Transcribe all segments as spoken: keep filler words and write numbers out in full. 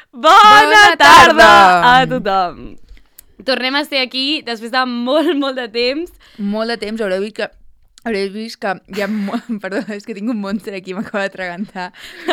Bona tarda a tothom. Tornem a ser aquí després de molt, molt de temps. Molt de temps, haureu vist que... Haureu vist que hi ha... Perdó, és que tinc un monstre aquí, m'acaba d'atragantar.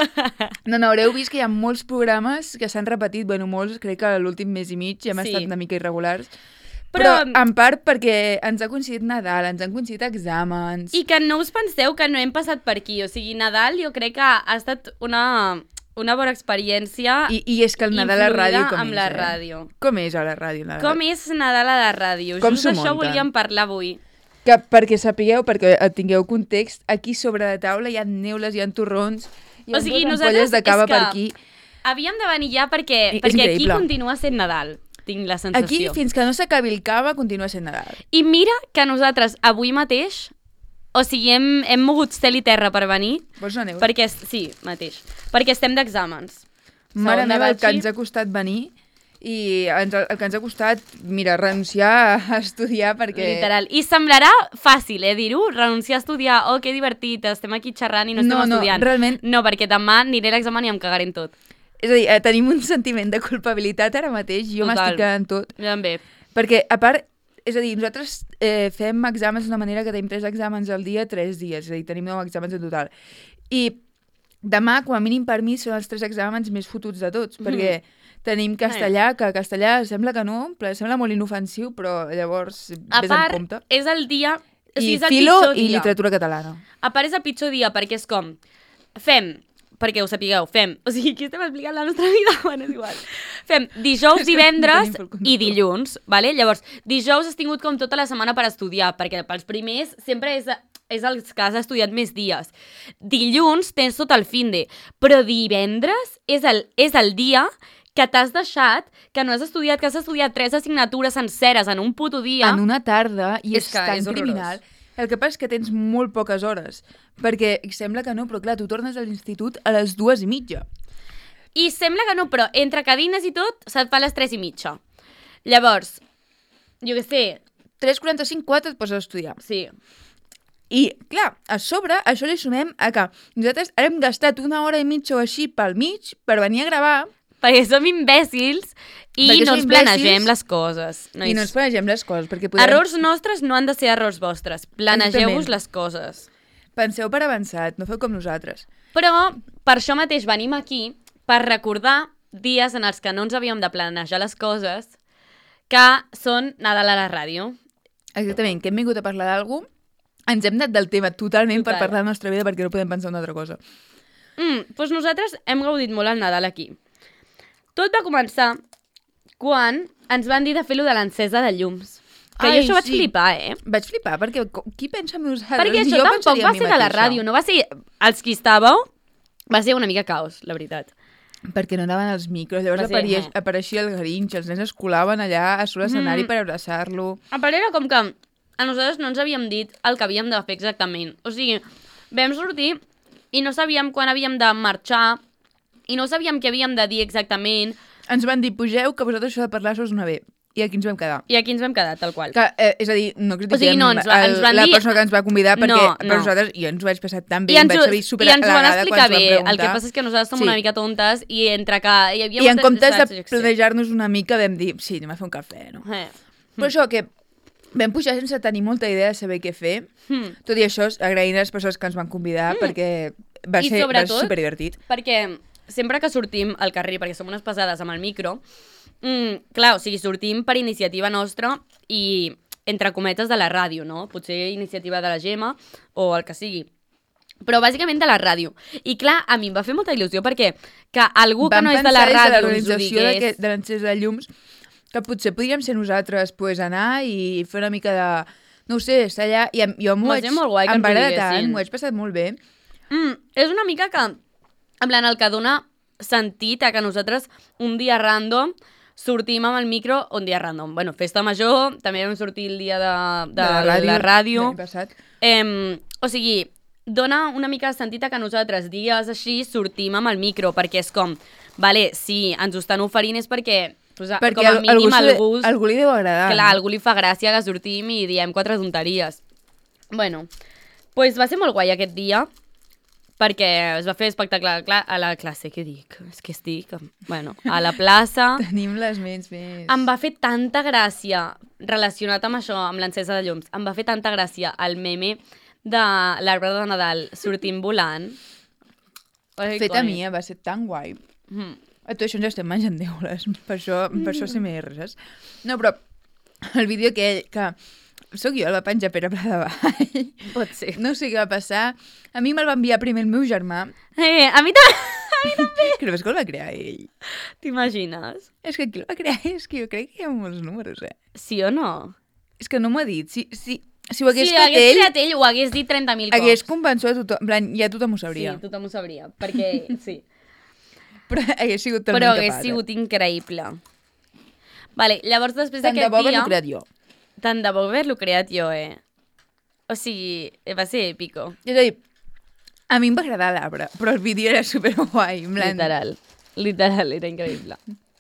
No, no, haureu vist que hi ha molts programes que s'han repetit, bueno, molts, crec que l'últim mes i mig ja hem Sí. estat una mica irregulars. Però- Però, en part perquè ens ha coincidit Nadal, ens han coincidit exàmens... I que no us penseu que no hem passat per aquí. O sigui, Nadal jo crec que ha estat una, una bona experiència I, i és que el Nadal a la ràdio com amb és, la eh? ràdio. Com és a la ràdio, Nadal? Com és Nadal a la ràdio? Com Just s'ho d'això munten? volíem parlar avui. Que perquè sapigueu, perquè tingueu context, aquí sobre la taula hi ha neules, hi ha torrons, hi ha O sigui, dues nosaltres ampolles de cava és que per aquí. havíem de venir ja perquè, I- és perquè aquí increïble. continua sent Nadal. Tinc la Aquí, sensació. fins que no s'acabi el cava, continua sent Nadal. I mira que nosaltres avui mateix, o sigui, hem, hem mogut cel i terra per venir, Vols una neula? perquè, sí, mateix, perquè estem d'exàmens. Mare Segon de meva, el que batxi. ens ha costat venir i ens, el que ens ha costat, mira, renunciar a estudiar perquè... Literal. I semblarà fàcil, eh, dir-ho, renunciar a estudiar, oh, que divertit, estem aquí xerrant i no estem No, no, estudiant. realment- No, perquè demà aniré a l'examen i em cagaré en tot. És a dir, eh, tenim un sentiment de culpabilitat ara mateix, jo Total. m'estic quedant tot. Jo també. Perquè, a part, és a dir, nosaltres eh, fem exàmens d'una manera que tenim tres exàmens al dia, tres dies, és a dir, tenim nou exàmens en total. I demà, com a mínim per mi, són els tres exàmens més fotuts de tots, Mhm. perquè tenim castellà, que castellà sembla que no, però sembla molt inofensiu, però llavors A vés amb part, compte. és el dia... O sigui, I és el filo pitjor i dia. literatura catalana. A part, és el pitjor dia, perquè és com... Fem, perquè ho sapigueu, fem... O sigui, aquí estem explicant la nostra vida, bueno, és igual. Fem dijous, És que no divendres tenim fil conductor. i dilluns, vale? Llavors, dijous has tingut com tota la setmana per estudiar, perquè pels primers sempre és, és els que has estudiat més dies. Dilluns tens tot el finde, però divendres és el, és el dia que t'has deixat, que no has estudiat, que has estudiat tres assignatures senceres en un puto dia. En una tarda, i És és, que tan és horrorós. criminal. El que passa és que tens molt poques hores, perquè sembla que no, però clar, tu tornes a l'institut a les dues i mitja. I sembla que no, però entre cadines i tot se't fa a les tres i mitja. Llavors, jo què sé, tres quaranta-cinc, quatre et poses a estudiar. sí, I, clar, a sobre, això li sumem a que nosaltres hem gastat una hora i mitja o així pel mig per venir a gravar perquè som imbècils i Perquè no som ens imbècils planegem les coses. Nois. i no ens planegem les coses, perquè podem... Errors nostres no han de ser errors vostres. Planegeu-vos Exactament. les coses. Penseu per avançat, no feu com nosaltres. Però per això mateix venim aquí per recordar dies en els que no ens havíem de planejar les coses, que són Nadal a la ràdio. Exactament, que hem vingut a parlar d'algú, ens hem anat del tema totalment Total. per parlar de la nostra vida perquè no podem pensar en una altra cosa. Mm, doncs nosaltres hem gaudit molt el Nadal aquí. Tot va començar quan ens van dir de fer-lo de l'encesa de llums. Que Ai, jo això vaig sí. flipar, eh? Vaig flipar, perquè co- qui pensa en nosaltres? Perquè això Jo tampoc pensaria va en mi ser de la mateixa. ràdio, no va ser... Els qui estàveu, va ser una mica caos, la veritat. Perquè no anaven els micros, llavors Va ser, apareixia, eh. apareixia el Grinch, els nens es colaven allà a sobre l'escenari Mm. per abraçar-lo. A part era com que a nosaltres no ens havíem dit el que havíem de fer exactament. O sigui, vam sortir i no sabíem quan havíem de marxar i no sabíem què havíem de dir exactament Ens van dir, pugeu, que vosaltres això de parlar us no ve. I aquí ens vam quedar. i aquí ens vam quedar, tal qual. Que, eh, és a dir, no critiquem O sigui, no, ens va- el, ens van la dir- persona que ens va convidar, perquè No, per no. nosaltres, jo ens ho vaig passar tan bé, I em ens, vaig ho, saber I super ens ho van halagada explicar quan ens bé. van El que preguntar. passa és que nosaltres som Sí. una mica tontes i entre que hi havia... I en moltes- comptes saps? de Jo què sé. planejar-nos una mica vam dir, sí, anem a fer un cafè, no? Eh. Però això, que vam pujar sense tenir molta idea de saber què fer. Hmm. Tot i això, agraint a les persones que ens van convidar, perquè va I ser, va ser sobretot- superdivertit. Perquè sempre que sortim al carrer, perquè som unes pesades amb el micro, mm, clar, o sigui, sortim per iniciativa nostra i entre cometes de la ràdio, no? Potser iniciativa de la Gemma o el que sigui. Però bàsicament de la ràdio. I clar, a mi em va fer molta il·lusió perquè que algú que Vam no és de la pensar des ràdio ens ho l'organització digués... d'aquest- de l'encès de llums que potser podríem ser nosaltres pues, anar i fer una mica de... No ho sé, estar allà... I em- jo m'ho Va vaig... ser molt guai que em ens va ho agradar diguessin. tant, m'ho vaig passat molt bé. Mm, és una mica que, en plan, el que dona sentit a que nosaltres un dia random sortim amb el micro, un dia random. Bueno, festa major, també vam sortir el dia de, de, de la ràdio. la ràdio. l'any passat. Eh, o sigui, dona una mica de sentit a que nosaltres dies així sortim amb el micro, perquè és com, vale, si ens ho estan oferint és perquè, pues, Perquè com a al- mínim algú, se- algú, algú li deu agradar. clar, no? algú li fa gràcia que sortim i diem quatre tonteries. Bueno, pues va ser molt guai aquest dia, perquè es va fer espectacle a la cla- a la classe, què dic? És que estic... Bueno, a la plaça... Tenim les ments més... Em va fer tanta gràcia, relacionat amb això, amb l'encesa de llums, em va fer tanta gràcia el meme de l'arbre de Nadal sortint volant. Ai, Feta coi. mia, va ser tan guai. Mm. A tot això ens estem menjant neules, per això, per això C M R, saps? No, però el vídeo aquell que... Soc jo, el va penjar Pere Pradevall. Pot ser. No sé què va passar. A mi me'l va enviar primer el meu germà. Eh, a mi també. Creus que el va crear ell? T'imagines? És que qui el va crear és que jo crec que hi ha molts números, eh? Sí o no? És que no m'ho ha dit. Si, si, si ho hagués si fet hagués ell, creat ell, ho hagués dit trenta mil cops. hagués convençut a tothom. En plan, ja tothom ho sabria. Sí, tothom ho sabria, perquè sí. Però hagués sigut també Però hagués incapaç. sigut increïble. Vale, llavors després Tant de d'aquest bo dia... haver-lo creat jo. Tant de bo haver-lo creat jo, eh? O sigui, va ser èpico. És a dir, a mi em va agradar l'arbre, però el vídeo era superguai. En plan... Literal. Literal, era increïble.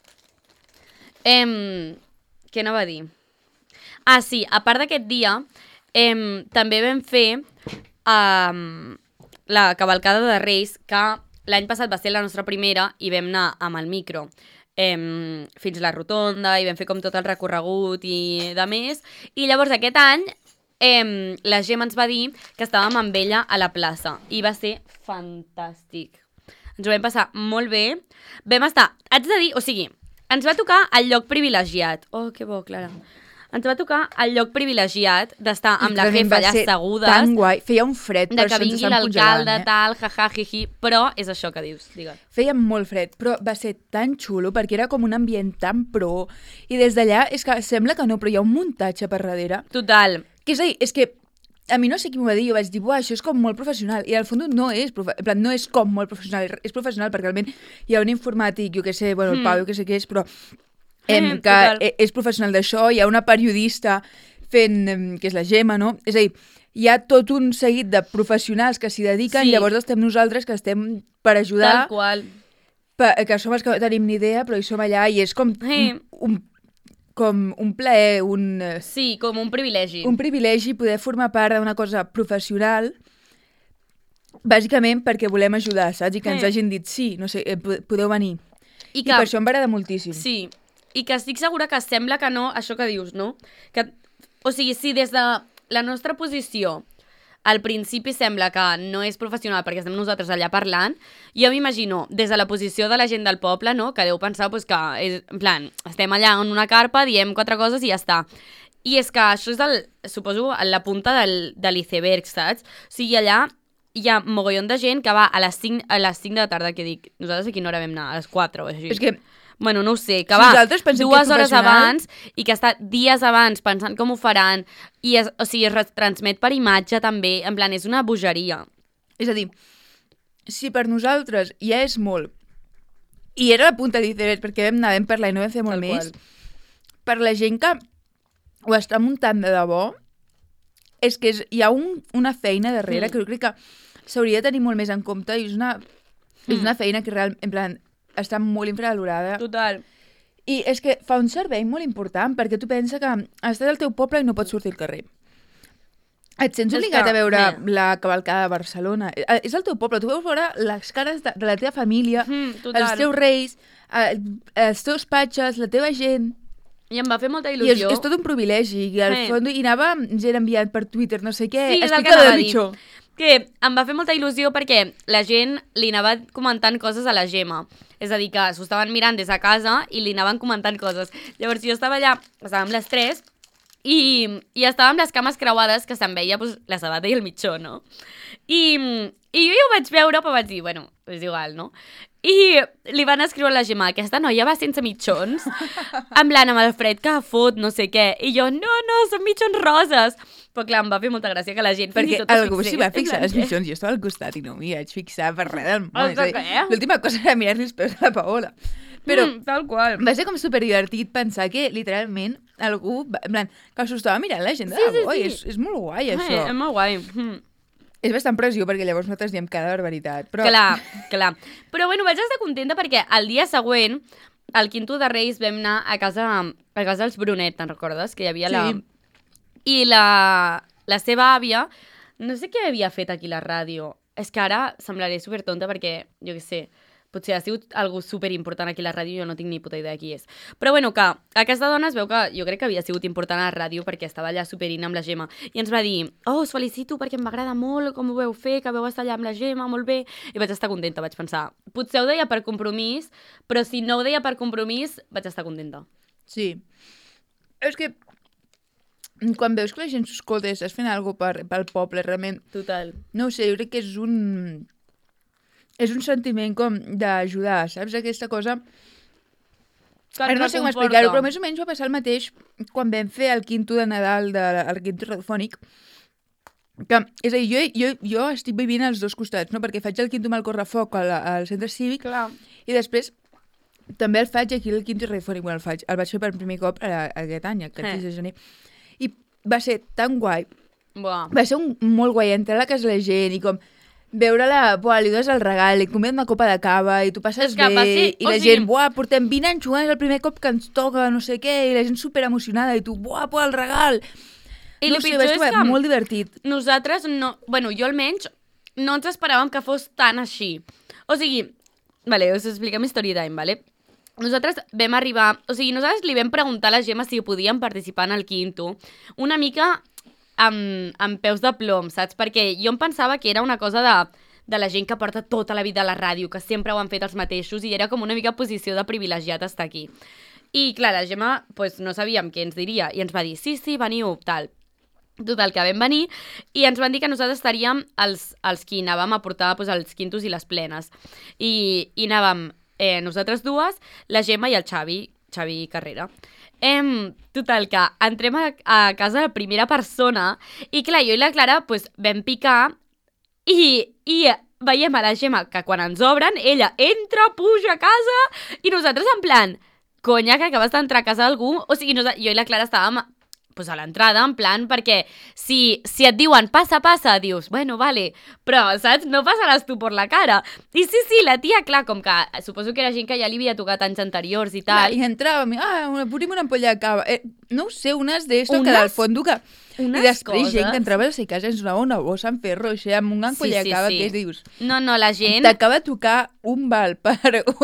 Em, què no va dir? Ah, sí, a part d'aquest dia, em, també vam fer um, la cavalcada de Reis, que l'any passat va ser la nostra primera i vam anar amb el micro em, fins la rotonda i vam fer com tot el recorregut i de més. I llavors aquest any em, la Gemma ens va dir que estàvem amb ella a la plaça i va ser fantàstic. Ens ho vam passar molt bé. Vam estar, haig de dir, o sigui, ens va tocar el lloc privilegiat. Oh, que bo, Clara. Ens va tocar el lloc privilegiat d'estar amb la jefa allà assegudes. Tan guai. Feia un fred, De però que se'ns vingui estan l'alcalde, congelant, eh? tal, jaja, jiji, però és això que dius, digues. Feia molt fred, però va ser tan xulo perquè era com un ambient tan pro i des d'allà és que sembla que no, però hi ha un muntatge per darrere. Total. Que és a dir, és que a mi no sé qui m'ho va dir, jo vaig dir, buah, això és com molt professional, i al fons no és, profe en plan, no és com molt professional, és professional perquè realment hi ha un informàtic, jo què sé, bueno, el Mm. Pau, jo què sé què és, però em, Mm, que total. e- és professional d'això, hi ha una periodista fent, em, que és la Gemma, no? És a dir, hi ha tot un seguit de professionals que s'hi dediquen, Sí. i llavors estem nosaltres que estem per ajudar, Tal qual. per, que som els que no tenim ni idea, però hi som allà, i és com, Sí. un, un, com un plaer, un... eh, Sí, com un privilegi. un privilegi poder formar part d'una cosa professional, bàsicament perquè volem ajudar, saps? I que ens Sí. hagin dit sí, no sé, eh, po- podeu venir. I I, que, per això em va agradar moltíssim. sí, i que estic segura que sembla que no, això que dius, no? Que, o sigui, si des de la nostra posició al principi sembla que no és professional perquè estem nosaltres allà parlant, jo m'imagino des de la posició de la gent del poble, no?, que deu pensar pues, que, és, en plan, estem allà en una carpa, diem quatre coses i ja està. I és que això és, el, suposo, la punta del, de l'iceberg, saps? O sigui, allà hi ha mogollon de gent que va a les cinc, a les cinc de la tarda, que dic, nosaltres a quina hora vam anar? A les quatre o així. És que Bueno, no ho sé, que Si va nosaltres pensem que dues és hores professional- abans i que està dies abans pensant com ho faran i es, o sigui, es retransmet per imatge també, en plan, és una bogeria. és a dir, si per nosaltres ja és molt, i era la punta de l'iceberg perquè vam anar, vam parlar i no vam fer molt Tal més, qual. per la gent que ho està muntant de debò, és que és, hi ha un, una feina darrere Mm. que jo crec que s'hauria de tenir molt més en compte i és una, és Mm. una feina que real, en plan, està molt infravalorada. Total. I és que fa un servei molt important perquè tu pensa que estàs al teu poble i no pots sortir al carrer. Et sents És obligat que, a veure eh. la cavalcada de Barcelona. Eh, És el teu poble, tu veus veure les cares de, de la teva família, Mm, total. els teus reis, eh, els teus patges, la teva gent. I em va fer molta I és, il·lusió. és tot un privilegi. I al Sí. fons hi anava gent enviant per Twitter, no sé què. Sí, és el estic que a anava la a dir. mitjó. Que em va fer molta il·lusió perquè la gent li anava comentant coses a la Gemma. És a dir, que s'ho estaven mirant des de casa i li anaven comentant coses. Llavors jo estava allà, estàvem les tres, i, i estàvem les cames creuades, que se'n veia pues, la sabata i el mitjó, no? I, I jo ja ho vaig veure, però vaig dir, bueno, és igual, no? I li van escriure a la Gemma, aquesta noia va sense mitjons, en plan, amb el fred que fot, no sé què. I jo, no, no, són mitjons roses. Però clar, em va fer molta gràcia que la gent fins i Perquè tot es algú fixés. s'hi va fixar En els plan, mitjons. Jo estava al costat i no m'hi vaig fixar per res del món. El És a dir, què? L'última cosa era mirar-li els peus a la Paola. Però Mm, tal qual. va ser com superdivertit pensar que, literalment, algú, va- en plan, que s'ho estava mirant la gent de Sí, sí, debò, i sí. és, és molt guai, Eh, això. és molt guai. Mm. És bastant pressió, perquè llavors nosaltres diem cada barbaritat. Però Clar, clar. Però bueno, vaig estar contenta perquè el dia següent, al quinto de Reis, vam anar a casa, a casa dels Brunet, te'n recordes? Que hi havia la... Sí. I la, la seva àvia, no sé què havia fet aquí a la ràdio. és que ara semblaré supertonta perquè, jo què sé, potser ha sigut algú superimportant aquí a la ràdio i jo no tinc ni puta idea qui és. Però bueno, que aquesta dona es veu que jo crec que havia sigut important a la ràdio perquè estava allà superint amb la Gemma i ens va dir, oh, us felicito perquè em va agradar molt com ho veu fer, que veu estar allà amb la Gemma, molt bé. I vaig estar contenta, vaig pensar, potser ho deia per compromís, però si no ho deia per compromís, vaig estar contenta. Sí. És que quan veus que la gent s'escolta i estàs fent alguna cosa per, pel poble, realment... Total. No ho sé, jo crec que és un... És un sentiment com d'ajudar, saps? Aquesta cosa... Ara no sé com explicar-ho, però més o menys va passar el mateix quan vam fer el quinto de Nadal del quinto radiofònic. Que, és a dir, jo, jo, jo estic vivint als dos costats, no? Perquè faig el quinto amb el correfoc al, al centre cívic. Clar. I després també el faig aquí el quinto radiofònic. Bueno, el, faig, el vaig fer per primer cop a, a aquest any, aquest sis de gener. I va ser tan guai. Buah. Va ser un, molt guai entrar a la casa de la gent i com... Veure-la, buah, li dones el regal, li comet una copa de cava i tu passes bé, ser, i la gent, sigui... buah, portem vint anys jugant, és el primer cop que ens toca, no sé què, i la gent superemocionada, i tu, buah, buah, el regal. I no sé, vaig trobar molt divertit. Nosaltres, no, bueno, jo almenys, no ens esperàvem que fos tan així. O sigui, vale, us expliquem story time, vale? Nosaltres vam arribar, o sigui, nosaltres li vam preguntar a la Gemma si podíem participar en el quinto, una mica... Amb, amb peus de plom, saps? Perquè jo em pensava que era una cosa de, de la gent que porta tota la vida a la ràdio, que sempre ho han fet els mateixos, i era com una mica posició de privilegiat estar aquí. I clar, la Gemma pues, no sabíem què ens diria, i ens va dir, sí, sí, veniu, tal. Total, que vam venir, i ens van dir que nosaltres estaríem els, els qui anàvem a portar pues, els quintos i les plenes. I, i anàvem eh, nosaltres dues, la Gemma i el Xavi, Xavi Carrera. Em, total, que entrem a, a casa de la primera persona i clar, jo i la Clara pues, vam picar i, i veiem a la Gemma que quan ens obren, ella entra, puja a casa i nosaltres en plan, conya, que acabes d'entrar a casa d'algú. O sigui, jo i la Clara estàvem pues, a l'entrada, en plan, perquè si, si et diuen passa, passa, dius, bueno, vale, però, saps, no passaràs tu per la cara. I sí, sí, la tia, clar, com que suposo que era gent que ja li havia tocat anys anteriors i tal. Clar, i entràvem, ah, una, posem una ampolla de cava. Eh, no ho sé, unes d'esto unes... que del fons que... Unes I després coses... gent que entrava a la casa ens donava una bossa en ferro, així, amb una ampolla sí, sí, de cava, sí. Que dius... No, no, la gent... T'acaba de tocar un val per...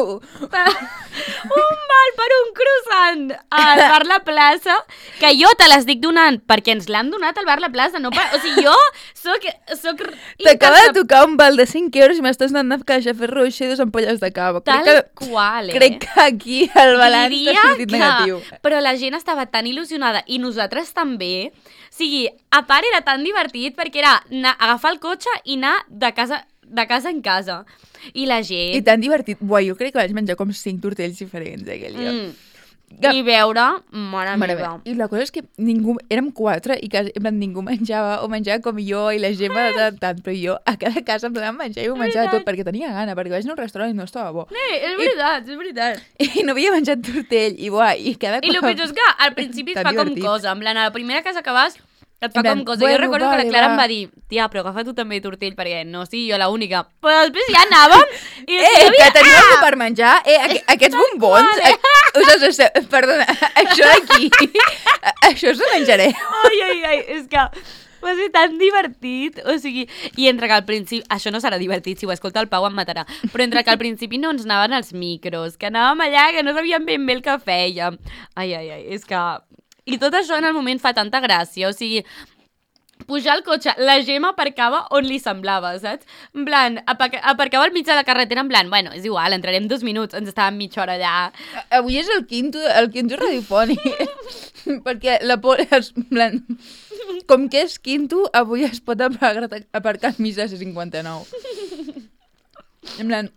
un val per un croissant al bar La Plaça, que jo te les dic donant perquè ens l'han donat al bar La Plaça, no per... O sigui, jo soc... soc T'acaba de tocar un val de cinc euros i m'estàs donant una caixa de ferro així i dues ampolles de cava. Tal crec que, qual, eh? Crec que aquí el balanç està sortit que... negatiu. Però la gent estava tan il·lusionada i nosaltres també... O sigui, a part era tan divertit perquè era anar, agafar el cotxe i anar de casa, de casa en casa. I la gent... I tan divertit. Buah, jo crec que vaig menjar com cinc tortells diferents aquell dia. Mm. Que... I veure, mare, mare meva. I la cosa és que ningú, érem quatre i que ningú menjava, o menjava com jo i la Gemma de tant, tant, però jo a cada casa em donava menjar i ho menjava tot perquè tenia gana, perquè vaig anar a un restaurant i no estava bo. Sí, és veritat, I, és veritat. I no havia menjat tortell i buah, i cada I el pitjor és que al principi et fa divertit. Com cosa, en plan, a la primera casa que vas... Et fa com cosa. Bueno, jo recordo vale, que la Clara va. Em va dir, tia, però agafa tu també tortell, perquè no sigui jo l'única. Però després ja anàvem i... Eh, havia... que teniu ah! per menjar? Eh, aqu aquests bombons... Eh, us els, perdona, això d'aquí... això us ho menjaré. Ai, ai, ai, és que... Va ser tan divertit, o sigui... I entre que al principi... Això no serà divertit, si ho escolta el Pau em matarà. Però entre que al principi no ens anaven els micros, que anàvem allà, que no sabíem ben bé el que fèiem. Ai, ai, ai, és que... I tot això en el moment fa tanta gràcia, o sigui, pujar al cotxe, la Gemma aparcava on li semblava, saps? En plan, aparcava al mig de la carretera, en plan, bueno, és igual, entrarem dos minuts, ens estàvem mitja hora allà. Avui és el quinto, el quinto radiofònic, perquè la por, en plan, com que és quinto, avui es pot aparcar, aparcar al mig de C cinquanta-nou. En plan...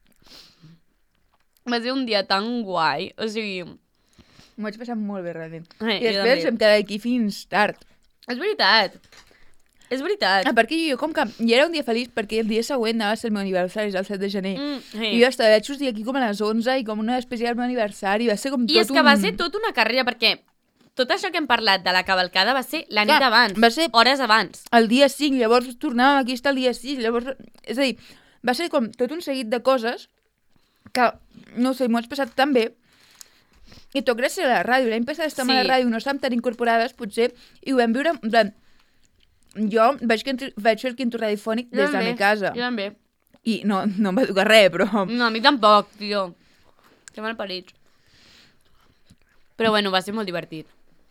Va ser un dia tan guai, o sigui... M'ho vaig passar molt bé, realment. Eh, I després hem quedat aquí fins tard. És veritat. És veritat. Ah, perquè jo, com que... I era un dia feliç perquè el dia següent anava a ser el meu aniversari, és el set de gener. Mm, sí. I jo estava, vaig sortir aquí com a les onze i com una especial meu aniversari. Va ser com tot un... I és que va ser tot una carrera, perquè tot això que hem parlat de la cavalcada va ser la nit abans, va ser hores abans. El dia cinc, llavors tornàvem aquí, està el dia sis, llavors... És a dir, va ser com tot un seguit de coses que, no sé, m'ho has passat tan bé. I tot gràcies a la ràdio. L'any passat estàvem sí. a la ràdio, no estàvem tan incorporades, potser, i ho vam viure... En plan, jo vaig, vaig fer el quinto radiofònic des de la meva casa. Jo també. I no, no em va tocar res, però... No, a mi tampoc, tio. Que mal parits. Però bueno, va ser molt divertit.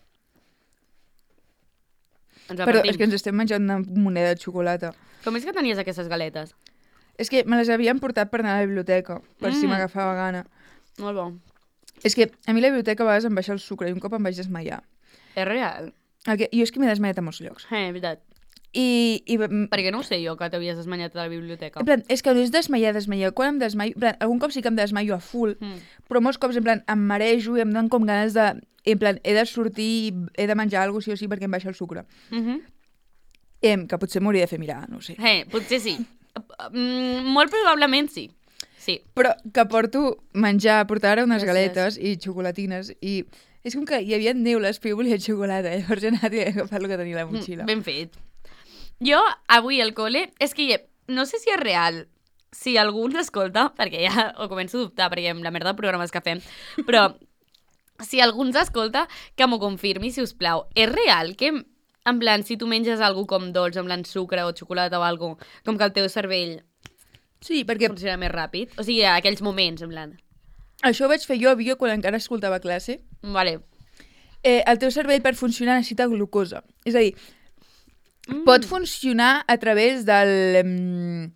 Ens Però repartim. és que ens estem menjant una moneda de xocolata. Com és que tenies aquestes galetes? És que me les havien portat per anar a la biblioteca, per mm. si Mm. m'agafava gana. Molt bo. És que a mi a la biblioteca a vegades em baixa el sucre i un cop em vaig desmaiar. És real. El que, jo és que m'he desmaiat a molts llocs. Eh, veritat. I, i en Perquè no ho sé jo, que t'havies desmanyat a la biblioteca. plan, és que no és desmaiar, desmaiar. Quan em desmaio, en plan, algun cop sí que em desmaio a full, Mm. però molts cops en plan em marejo i em donen com ganes de... En plan, he de sortir i he de menjar alguna cosa sí o sí perquè em baixa el sucre. Mm -hmm. Em, que potser m'hauria de fer mirar, no ho sé. Eh, potser sí. Mm, molt probablement sí. Sí. Però que porto menjar, portar ara unes Gràcies. galetes i xocolatines i és com que hi havia neules però jo volia xocolata, llavors he anat i he agafat el que tenia a la motxilla. Ben fet. Jo, avui al col·le, és que no sé si és real, si algú ens escolta, perquè ja ho començo a dubtar, perquè amb la merda de programes que fem, però si algú ens escolta, que m'ho confirmi, si us plau. És real que, en plan, si tu menges algú com dolç, en plan sucre o xocolata o alguna cosa, com que el teu cervell Sí, perquè funciona més ràpid? O sigui, a aquells moments, en plan. això ho vaig fer jo a Vigo quan encara escoltava classe. Vale. Eh, el teu cervell per funcionar necessita glucosa. És a dir, Mm. pot funcionar a través del... Um...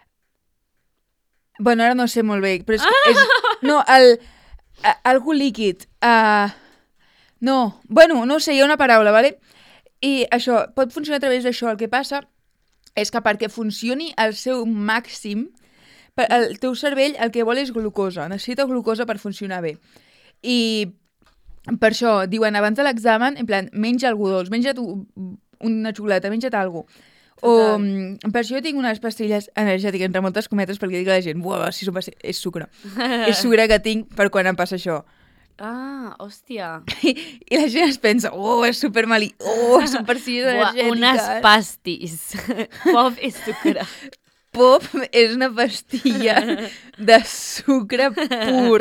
Bueno, ara no sé molt bé, però és... és... No, el... A, algú líquid. Uh... No, bueno, no ho sé, hi ha una paraula, ¿vale? I això, pot funcionar a través d'això. El que passa és que perquè funcioni al seu màxim, per- el teu cervell el que vol és glucosa. Necessita glucosa per funcionar bé. I per això diuen abans de l'examen, en plan, menja algú dolç, menja't u- una xocolata, menja't alguna cosa. O Total. mm, per això jo tinc unes pastilles energètiques, entre moltes cometes, perquè dic a la gent, buah, si sopa, és sucre. És sucre que tinc per quan em passa això. Ah, hòstia. I, i la gent es pensa, oh, és supermalí, oh, són pastilles Buah, energètiques. unes pastis. Pop és sucre. Pop és una pastilla de sucre pur.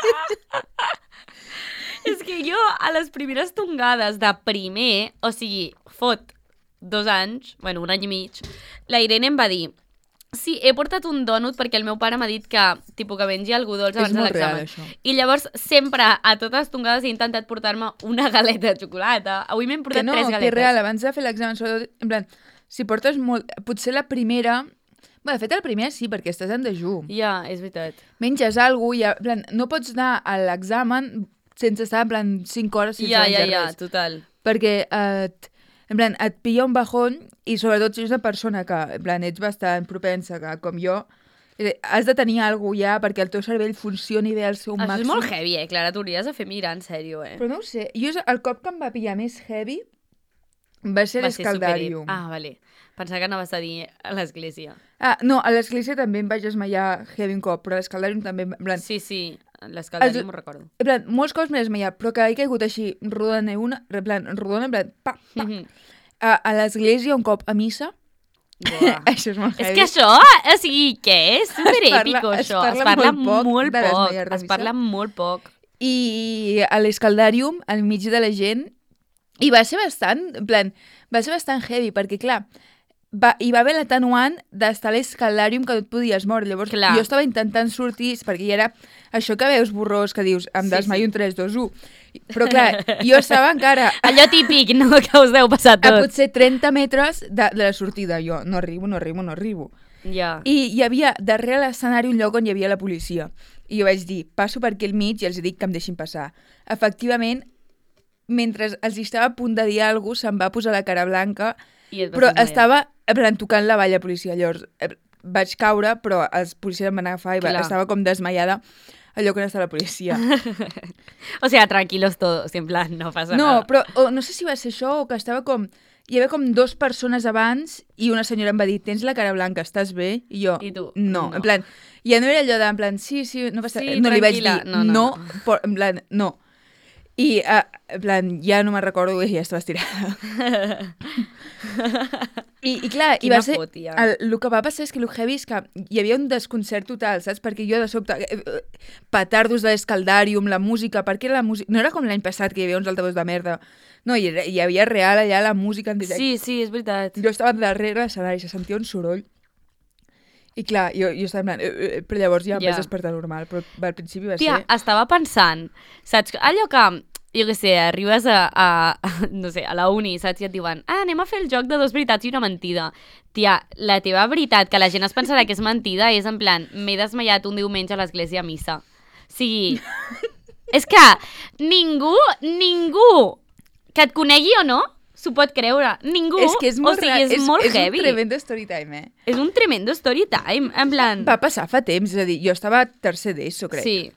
És que jo, a les primeres tongades de primer, o sigui, fot dos anys, bueno, un any i mig, la Irene em va dir sí, he portat un dònut perquè el meu pare m'ha dit que, tipus, que mengi algú dolç abans És de molt real, l'examen. això. I llavors, sempre, a totes les tongades, he intentat portar-me una galeta de xocolata. Avui m'hem Que portat no, tres que galetes. és real, abans de fer l'examen, sobretot, en plan, si portes molt... Potser la primera... Bé, de fet, la primera sí, perquè estàs en dejú. Ja, és veritat. Menges alguna cosa i, en plan, no pots anar a l'examen sense estar, en plan, cinc hores sense Ja, ja, menjar ja, res. total. Perquè et, en plan, et pilla un bajón i sobretot si ets una persona que, en plan, ets bastant propensa, que com jo, eh, has de tenir alguna cosa ja perquè el teu cervell funcioni bé al seu Això màxim. és molt heavy, eh, Clara? T'hauries de fer mirar, en sèrio, eh? Però no ho sé. Jo, el cop que em va pillar més heavy va ser Va ser l'escaldàrium. super- Ah, vale. Pensava que anaves a dir a l'església. Ah, no, a l'església també em vaig desmaiar heavy un cop, però a l'escaldàrium també, en plan, Sí, sí, l'escaldari Els- m'ho recordo. en plan, molts cops m'he desmaiat, però que he caigut així, rodona i una, en plan, rodona, en plan, pa, pa. Mhm. A, a l'església un cop a missa, Buah. això és molt És heavy. que això, o sigui, què? És superèpico, parla- es això. parla Es parla molt poc molt de poc. desmaiar de Es missa. parla molt poc. I a l'escaldàrium, al mig de la gent, i va ser bastant, en plan, va ser bastant heavy, perquè clar, va, hi va haver l'atenuant d'estar a l'escaldàrium que no et podies moure. Llavors, Clar. jo estava intentant sortir, perquè hi era això que veus borrós, que dius, em Sí, desmaio sí. un tres, dos, u. Però clar, jo estava encara a, Allò típic, no?, que us deu passar a tot. potser trenta metres de, de la sortida. Jo, no arribo, no arribo, no arribo. Ja. I hi havia darrere l'escenari un lloc on hi havia la policia. I jo vaig dir, passo per aquí al mig i els dic que em deixin passar. Efectivament, mentre els estava a punt de dir alguna cosa, se'm va posar la cara blanca, I et vas però desmaiar. estava en plan, tocant la valla policia. Llavors eh, vaig caure, però els policies em van agafar i va, Clar. estava com desmaiada al lloc on estava la policia. O sea, tranquilos todos, en plan, no passa No, nada. però o, no sé si va ser això o que estava com... Hi havia com dos persones abans i una senyora em va dir, tens la cara blanca, estàs bé? I jo, I tu, no. no. En plan, ja no era allò de, en plan, sí, sí, no passa Sí, res. No li vaig tranquil·la. dir, No, no, no, no, por, en plan, no. I, uh, en plan, ja no me'n recordo i ja estava estirada. I, I clar, i Quina va ser... fotia. El, el que va passar és que el heavy és que hi havia un desconcert total, saps? Perquè jo de sobte... eh, eh, petardos de l'escaldàrium, la música... Perquè era la música... No era com l'any passat que hi havia uns altavocs de merda. No, hi, era, hi havia real allà la música en directe. Sí, sí, és veritat. Jo estava darrere l'escenari, se sentia un soroll. I clar, jo, jo estava en plan... Eh, eh, però llavors ja em Ja. vaig despertar normal, però al principi va Tia, ser... estava pensant, saps? Allò que, jo què sé, arribes a, a, no sé, a la uni, saps? I et diuen, ah, anem a fer el joc de dos veritats i una mentida. Tia, la teva veritat, que la gent es pensarà que és mentida, és en plan, m'he desmaiat un diumenge a l'església a missa. O sigui, és que ningú, ningú que et conegui o no, s'ho pot creure. Ningú. És que és molt, o sigui, és, és, molt és heavy. un tremendo story time, eh? És un tremendo story time, en plan... Va passar fa temps, és a dir, jo estava a tercer d'ESO, crec. Sí,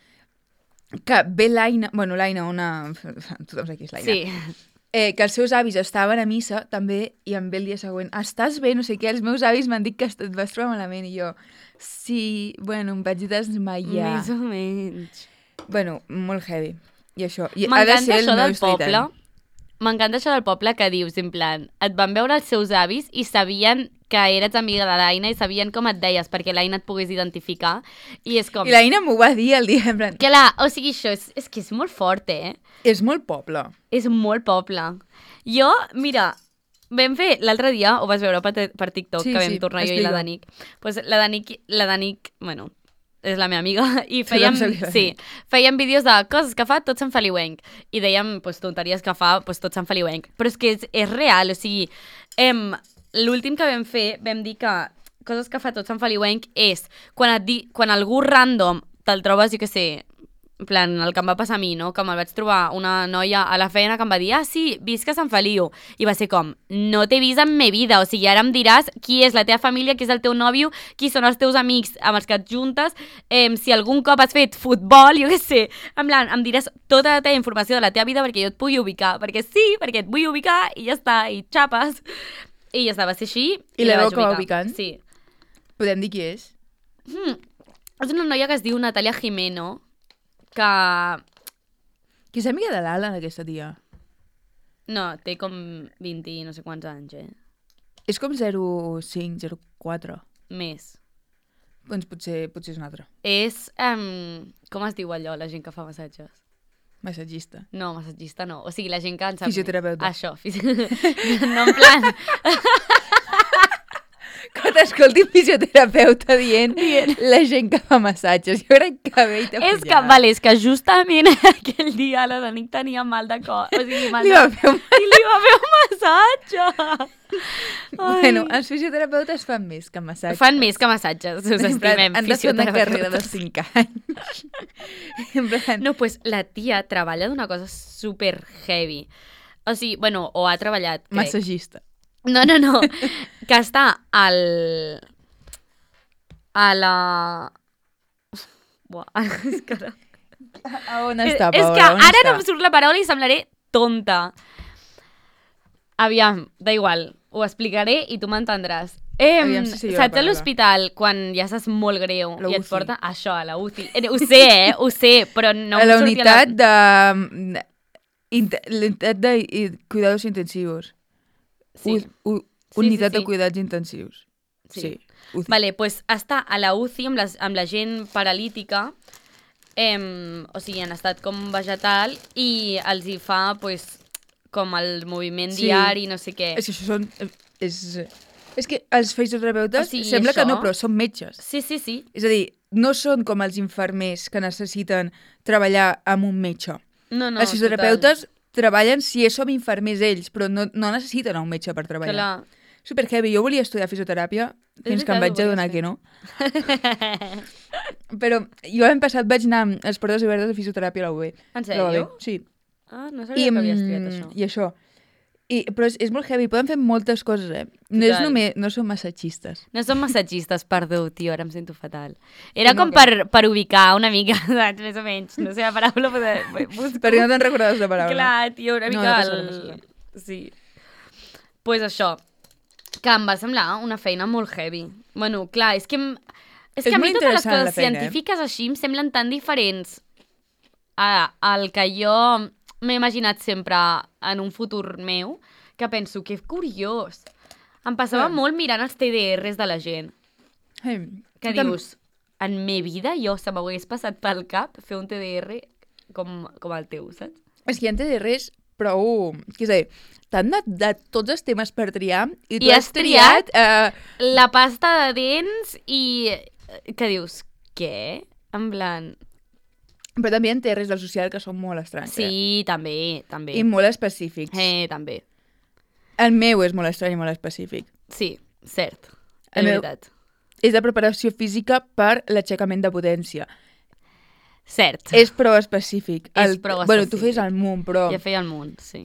Que ve l'Aina, bueno, l'Aina, una... Tothom sap qui és l'Aina. sí. Eh, que els seus avis estaven a missa, també, i em ve el dia següent, estàs bé? No sé què, els meus avis m'han dit que et vas trobar malament, i jo, sí, bueno, em vaig desmaiar. Més o menys. Bueno, molt heavy. I això, i ha de M'encanta ser el això meu del story poble. time. M'encanta això del poble que dius, en plan, et van veure els seus avis i sabien que eres amiga de l'Aina i sabien com et deies perquè l'Aina et pogués identificar. I és com... I l'Aina m'ho va dir el dia, en plan, Que la, o sigui, això és, és que és molt fort, eh? és molt poble. És molt poble. Jo, mira, vam fer l'altre dia, ho vas veure per, per TikTok, Sí, que vam sí, tornar jo i explica. la Danic. Pues la Danic, la Danic, bueno, és la meva amiga, i Sí, fèiem, vam saber la sí, Danic. fèiem vídeos de coses que fa tot Sant Feliuenc. I dèiem, pues, tonteries que fa pues, tot Sant Feliuenc. Però és que és, és real, o sigui, em, l'últim que vam fer, vam dir que coses que fa tot Sant Feliuenc és quan, et di, quan algú random te'l trobes, jo què sé, en plan, el que em va passar a mi, no? Que me'l vaig trobar una noia a la feina que em va dir, ah, sí, visc a Sant Feliu. I va ser com, no t'he vist en ma vida, o sigui, ara em diràs qui és la teva família, qui és el teu nòvio, qui són els teus amics amb els que et juntes, eh, si algun cop has fet futbol, jo què sé. En plan, em diràs tota la teva informació de la teva vida perquè jo et pugui ubicar, perquè sí, perquè et vull ubicar i ja està, i xapes. I ja està, va ser així. I la l'Eva vaig que va ubicar. ubicant? Sí. Podem dir qui és? Hmm. És una noia que es diu Natalia Jimeno, que... Qui és amiga de l'Alan, aquesta tia? No, té com vint i no sé quants anys, eh? És com zero cinc, zero quatre. Més. Doncs potser, potser és una altra. És... Um, com es diu allò, la gent que fa massatges? Massatgista. No, massatgista no. O sigui, la gent que en sap... Fisioterapeuta. Això, fisi... no, en plan... Que t'escolti un fisioterapeuta dient, la gent que fa massatges. Jo crec que bé i és que, vale, és que justament aquell dia la Danic tenia mal de cor. O sigui, mal Li de... va fer un... I li va fer un massatge. Bueno, els fisioterapeutes fan més que massatges. Fan més que massatges, us En plan, estimem, han de fer una carrera de fisioterapeutes. cinc anys. En plan, No, pues la tia treballa d'una cosa super heavy. O sigui, bueno, o ha treballat, crec. massagista. No, no, no. Que està al... a la... Buah, és que... ara- A on És, està, és Paola? que On ara està? no em surt la paraula i semblaré tonta. Aviam, da igual, ho explicaré i tu m'entendràs. Eh, Aviam si sé jo la saps a paraula. l'hospital, quan ja estàs molt greu La i et U C I. porta això, a la U C I. Eh, ho sé, eh? Ho sé, però no a em la sortia unitat de... inte- La unitat de i- cuidados intensivos. Sí. U, u, Sí, unitat sí, sí. de cuidats intensius. Sí. Sí. U C I. Vale, pues està a la U C I amb, les, amb la gent paralítica, em, o sigui, en estat com vegetal, i els hi fa, pues, com el moviment Sí. diari, no sé què. És que això són... És, és que els fisioterapeutes O sigui, sembla que això- no, però són metges. Sí, sí, sí. És a dir, no són com els infermers que necessiten treballar amb un metge. No, no, els fisioterapeutes treballen si som infermers ells, però no, no necessiten un metge per total. treballar. Clar. Super heavy. Jo volia estudiar fisioteràpia fins que em vaig veritat, ho adonar volies que no. Però jo l'any passat vaig anar a les portes obertes de fisioteràpia a la U B. En La U B, sèrio? sí. Ah, no I, sabia que havia estudiat mm, això. I això. I, però és, és molt heavy. Poden fer moltes coses, eh? No, és Total. només, no són massatgistes. No som massatgistes, perdó, tio, ara em sento fatal. Era No, com que- per, per ubicar una mica, saps, més o menys. No sé la paraula, però... busco. Perquè no te'n recordaves la paraula. Clar, tio, una No, mica... no passa el... res, no passa Sí. Pues això, que em va semblar una feina molt heavy. Bueno, clar, és que... Em... És, És que a mi molt totes les interessant la coses feina, eh? científiques així em semblen tan diferents Ara, el que jo m'he imaginat sempre en un futur meu, que penso, que curiós. Em passava Sí. molt mirant els T D Rs de la gent. Hey, Que tam- dius, en me vida jo se m'hagués passat pel cap fer un T D R com, com el teu, saps? És que hi ha T D Rs prou... Què sé, t'han de, de tots els temes per triar i tu I has has triat? triat... Eh, La pasta de dents i... Que dius, què? En plan... però també hi ha T D Rs del social que són molt estranys. Eh? Sí, també, també. I molt específics. Eh, també. El meu és molt estrany i molt específic. Sí, cert. El És meu- veritat. És de preparació física per l'aixecament de potència. Cert. És prou específic. És El, prou Bueno, tu específic. fes el munt, però... Ja feia el munt, sí.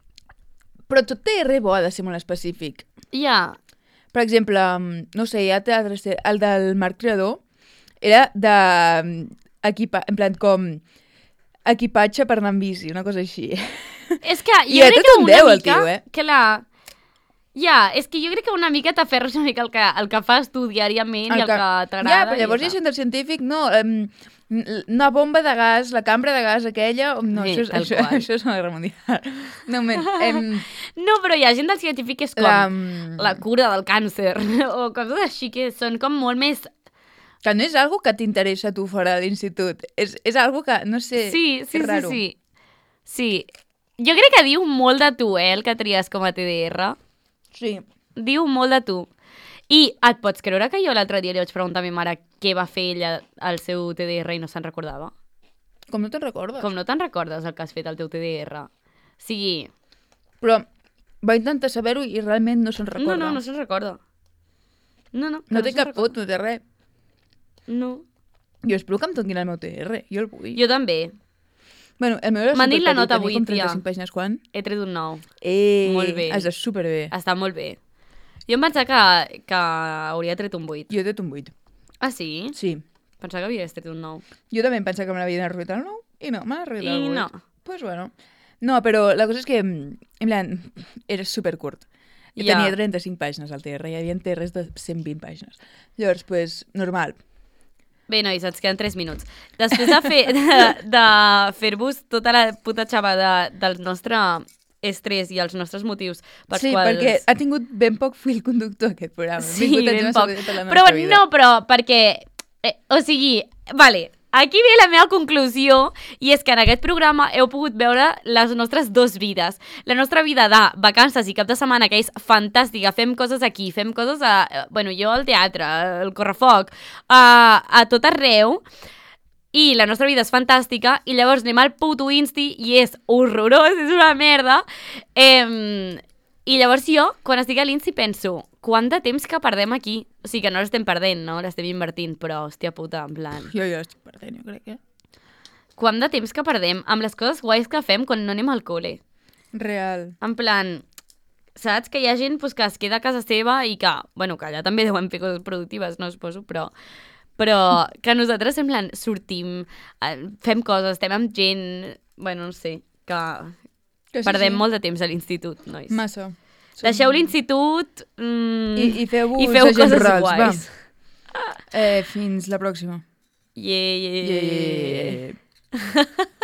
Però tot T D R bo ha de ser molt específic. Ja, Per exemple, mm, no sé, hi ha teatres... El del Marc Creador era de... mm, Equipa, en plan, com... Equipatge per anar amb bici, una cosa així. és que I jo a crec tot que un una deu, el mica... tio, eh? Que la... Ja, és que jo crec que una mica t'aferres una mica al que, el que fas tu diàriament i el que t'agrada. Ja, però i llavors hi ja ha gent del científic, no, um, una bomba de gas, la cambra de gas aquella... No, Sí, això, és, tal això, qual. això és una guerra mundial. No, men, em, No, però hi ha gent del científic que és com la, la, la cura del càncer o coses així que són com molt més... que no és algo que t'interessa a tu fora de l'institut. És, és algo que, no sé, Sí, sí, és sí, raro. sí. Sí. Jo crec que diu molt de tu, eh, el que tries com a T D R. Sí. Diu molt de tu. I et pots creure que jo l'altre dia li vaig preguntar a mi mare què va fer ella al seu T D R i no se'n recordava? Com no te'n recordes? Com no te'n recordes el que has fet al teu T D R? O sigui... Però va intentar saber-ho i realment no se'n No, recorda. no, no se'n recorda. No, no. No que té se'n cap recorda. pot, no té res. No. Jo espero que em donin el meu T R, jo el vull. Jo també. Bueno, el meu era M'han dit la superpetit, nota tenia avui, com tia. trenta-cinc pàgines, quan? He tret un nou. Eh, Molt bé. Has de superbé. Està molt bé. Jo em pensava que, que hauria tret un vuit. Jo he tret un vuit. Ah, sí? Sí. Pensava que havies tret un nou. Jo també em pensava que me l'havien arruïnat el nou i no, m'ha arruïnat el I vuit. no. Pues bueno. No, però la cosa és que, en plan, era supercurt. I Ja. tenia trenta-cinc pàgines al T R, hi havia T Rs de cent vint pàgines. Llavors, pues, normal. Bé, nois, ens queden tres minuts. Després de, fer, de, de fer-vos tota la puta xavada del nostre estrès i els nostres motius pels Sí, quals... perquè ha tingut ben poc fil conductor aquest programa. Hem Sí, vingut a ben dir-nos poc. sobre tota la Però nostra vida. no, però perquè... Eh, o sigui, vale, aquí ve la meva conclusió i és que en aquest programa heu pogut veure les nostres dues vides. La nostra vida de vacances i cap de setmana, que és fantàstica. Fem coses aquí, fem coses a... eh, Bueno, jo al teatre, al correfoc, a, a tot arreu. I la nostra vida és fantàstica i llavors anem al puto Insti i és horrorós, és una merda. Eh, I llavors jo, quan estic a l'Insti, penso quant de temps que perdem aquí? O sigui que no l'estem perdent, no? L'estem invertint, però, hòstia puta, en plan... Jo ja estic perdent, jo crec, eh? Quant de temps que perdem amb les coses guais que fem quan no anem al col·le? Real. En plan, saps que hi ha gent pues, que es queda a casa seva i que, bueno, que allà també deuen fer coses productives, no suposo, però... Però que nosaltres, en plan, sortim, eh, fem coses, estem amb gent... Bueno, no sé, que, Que sí, perdem sí. molt de temps a l'institut, nois. Massa. Deixeu l'institut mm, I, i feu-vos i feu agents coses rurals, guais. va. Eh, fins la pròxima. Yeah, yeah, Yeah. yeah.